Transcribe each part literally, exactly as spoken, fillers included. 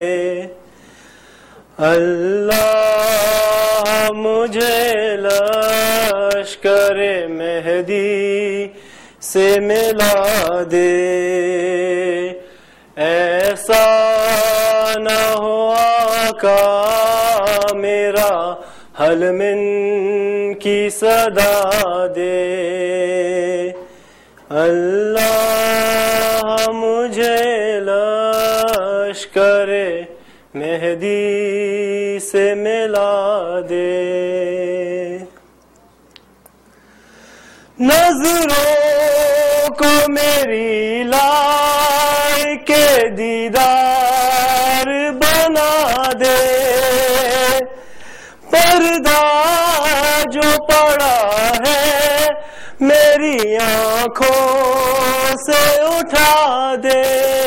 اللہ مجھے لشکر مہدی سے ملا دے، ایسا نہ ہو آقا میرا حل من کی صدا دے، اللہ مجھے لشکر مہدی سے ملا دے، نظروں کو میری لائق دیدار بنا دے، پردہ جو پڑا ہے میری آنکھوں سے اٹھا دے،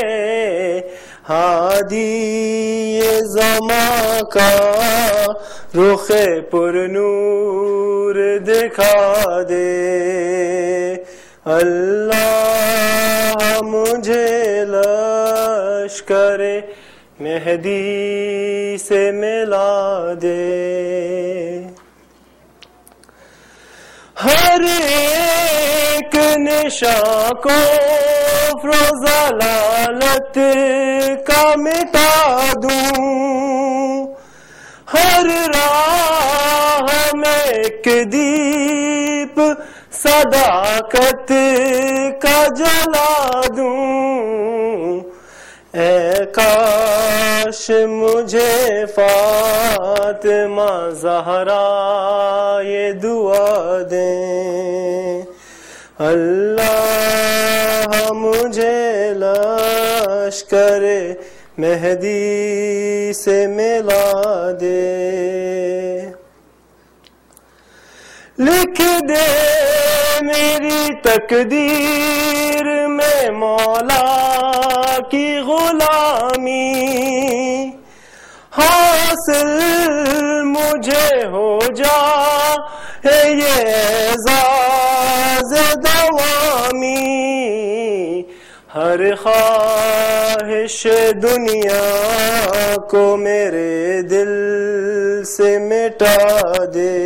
ہادی یہ زماں کا رخ پر نور دکھا دے، اللہ مجھے لشکر مہدی سے ملا دے، ہر ایک نشاں کو کفر و ضلالت کا مٹا دوں، ہر راہ میں ایک دیپ صداقت کا جلا دوں، اے کاش مجھے فاطمہ زہرا یہ دعا دیں، اللہ مجھے لشکر مہدی سے ملا دے، لکھ دے میری تقدیر میں مولا کی غلامی، حاصل مجھے ہو جا یہ اعزاز دوامی، ہر خواہش دنیا کو میرے دل سے مٹا دے،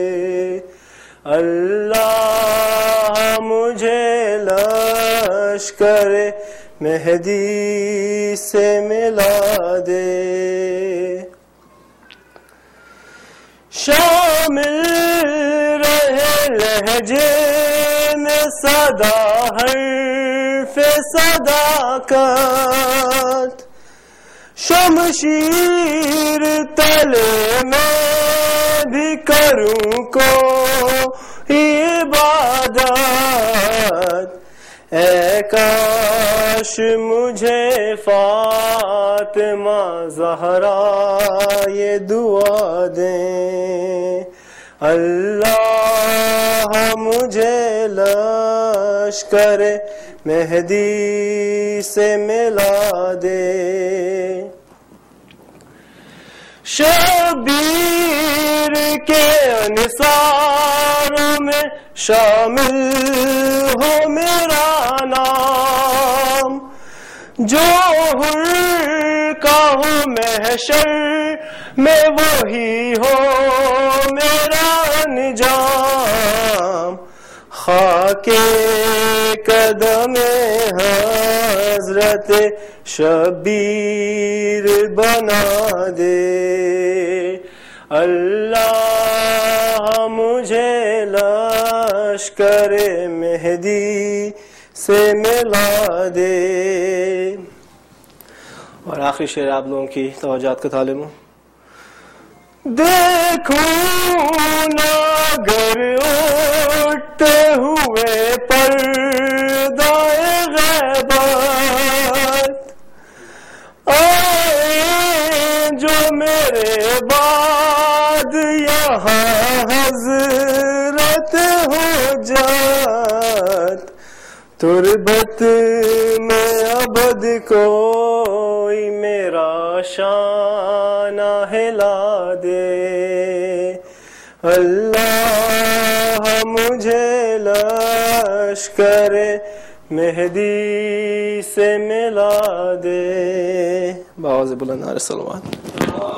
اللہ مجھے لشکر مہدی سے ملا دے، شامل رہے لہجے میں صدا حرف صداقت، شمشیر تلے میں بھی کروں کو عبادت، اے کاش مجھے فاطمہ زہرا یہ دعا دیں، اللہ مجھے لشکر مہدی سے ملا دے، شبیر کے انصار میں شامل ہو میرا نام، جو حر کا ہوں محشر میں وہی ہو میرا انجام، خاک قدم حضرت شبیر بنا دے، اللہ مجھے لشکر مہدی سے ملا دے، اور آخری شعر آپ لوگوں کی توجہات کا طالب ہوں، دیکھوں نہ گر اٹھتے ہوئے پردہ غیبت، آئے جو میرے بعد یہاں حضرت حجت، تربت میں ابد کوئی میرا شان ہلا دے، اللہ مجھے لشکر مہدی سے ملا دے۔ بآواز بلند نعرہ صلوات.